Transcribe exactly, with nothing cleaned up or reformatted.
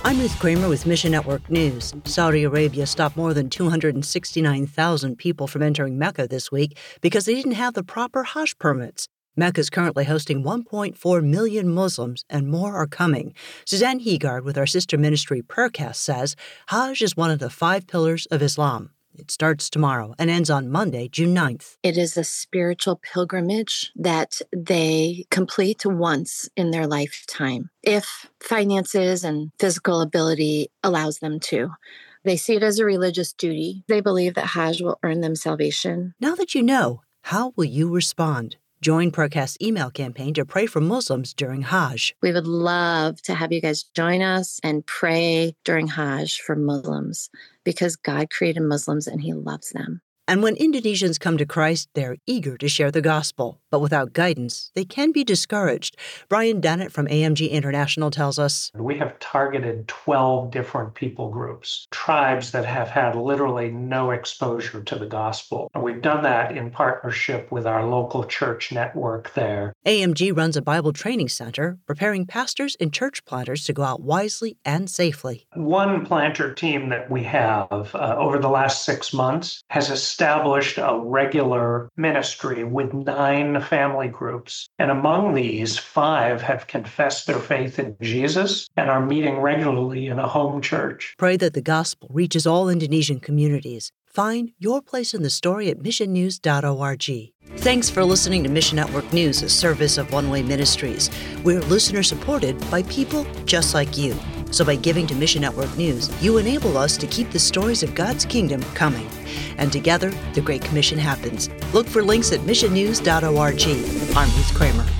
I'm Ruth Kramer with Mission Network News. Saudi Arabia stopped more than two hundred sixty-nine thousand people from entering Mecca this week because they didn't have the proper Hajj permits. Mecca is currently hosting one point four million Muslims, and more are coming. Suzanne Heegard with our sister ministry Prayercast says Hajj is one of the five pillars of Islam. It starts tomorrow and ends on Monday, June ninth. It is a spiritual pilgrimage that they complete once in their lifetime, if finances and physical ability allows them to. They see it as a religious duty. They believe that Hajj will earn them salvation. Now that you know, how will you respond? Join Prayercast's email campaign to pray for Muslims during Hajj. We would love to have you guys join us and pray during Hajj for Muslims, because God created Muslims and He loves them. And when Indonesians come to Christ, they're eager to share the gospel. But without guidance, they can be discouraged. Brian Dennett from A M G International tells us, we have targeted twelve different people groups, tribes that have had literally no exposure to the gospel. And we've done that in partnership with our local church network there. A M G runs a Bible training center, preparing pastors and church planters to go out wisely and safely. One planter team that we have uh, over the last six months has established a regular ministry with nine family groups. And among these, five have confessed their faith in Jesus and are meeting regularly in a home church. Pray that the gospel reaches all Indonesian communities. Find your place in the story at mission news dot org. Thanks for listening to Mission Network News, a service of One Way Ministries. We're listener-supported by people just like you. So by giving to Mission Network News, you enable us to keep the stories of God's kingdom coming. And together, the Great Commission happens. Look for links at mission news dot org. I'm Ruth Kramer.